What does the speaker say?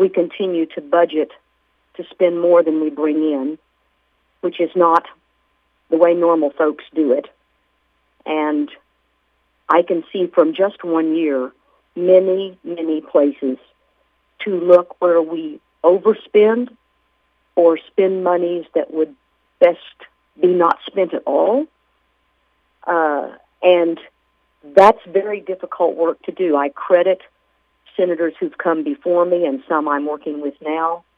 we continue to budget to spend more than we bring in, which is not the way normal folks do it. And I can see from just 1 year many, many places to look where we overspend or spend monies that would best be not spent at all. And that's very difficult work to do. I credit senators who've come before me and some I'm working with now